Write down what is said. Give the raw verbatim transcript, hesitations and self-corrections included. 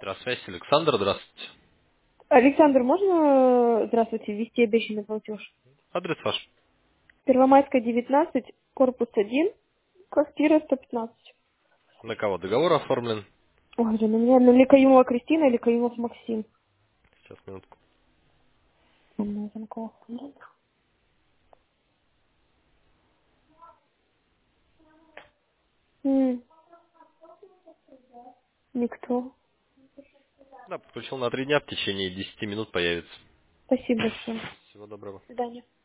Здравствуйте, Александр, здравствуйте. Александр, можно, э, здравствуйте, ввести обещанный платеж? Адрес ваш. Первомайская, девятнадцать, корпус один, квартира сто пятнадцать. На кого договор оформлен? Ой, блин, у меня на Ликаюмова Кристина или Каюмов Максим. Сейчас, минутку. У меня звонков нет. М, Никто. Да, подключил на три дня, в течение десяти минут появится. Спасибо большое. Всего доброго. До свидания.